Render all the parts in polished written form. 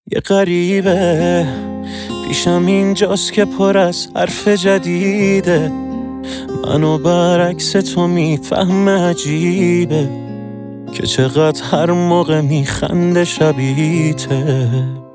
یه غریبه پیشم اینجاست که پر از حرف جدیده، منو برعکس تو میفهمه، عجیبه که چقدر هر موقع میخنده شبیته.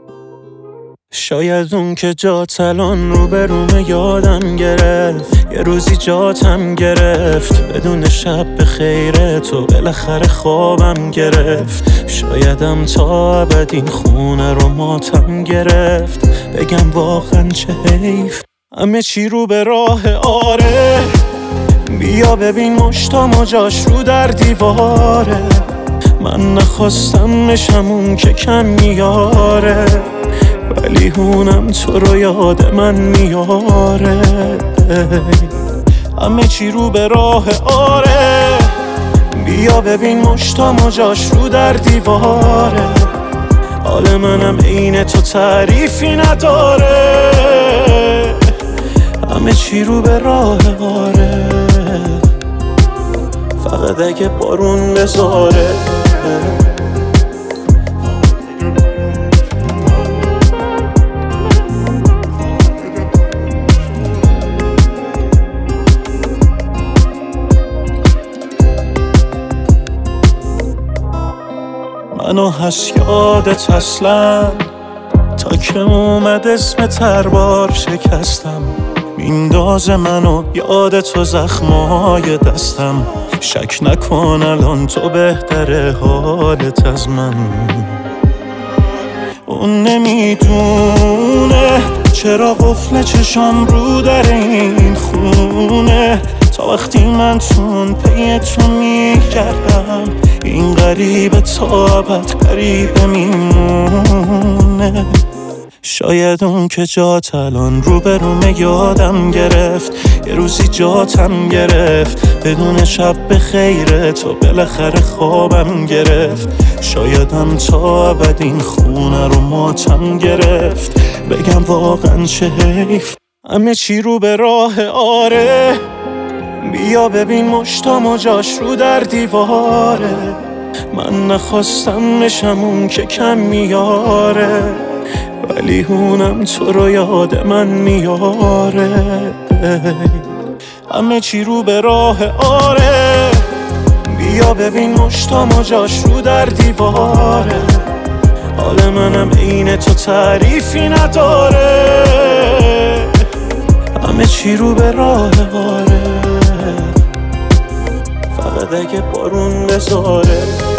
شاید اون که جات الان روبرومه یادم گرفت، یه روزی جاتم گرفت، بدون شب به خیره تو بالاخره خوابم گرفت. شایدم تا ابد این خونه رو ماتم گرفت، بگم واقعا چه حیف همه چی رو به راه. آره بیا ببین مشتام و جاش رو در دیواره، من نخواستم بشم اون که کم میاره، ولی هونم تو رو یاد من میاره. همه چی رو به راه. آره بیا ببین مشتام و جاش رو در دیواره، حال منم عین تو تعریفی نداره. همه چی رو به راه. آره فقط اگه بارون بذاره. منو هست یادت اصلا، تا که اومد اسم تربار شکستم، میندازه منو یاد تو زخمای دستم. شک نکن الان تو بهتره حالت از من. اون نمیدونه چرا قفل چشام رو در این خونه، تا وقتی من تون پی تو میگردم، این غریبه تا ابد غریبه میمونه. شاید اون که جات الان روبرومه یادم گرفت، یه روزی جاتم گرفت، بدون شب به خیره تو بالاخره خوابم گرفت. شایدم تا ابد این خونه رو ماتم گرفت، بگم واقعا چه حیف همه چی رو به راه. آره بیا ببین مشتام و جاش رو در دیواره، من نخواستم بشم اون که کم میاره، ولی هونم تو رو یاد من میاره. همه چی رو به راه. آره بیا ببین مشتام و جاش رو در دیواره، حال منم عین تو تعریفی نداره. همه چی رو به راه. آره فقط اگه بارون بذاره.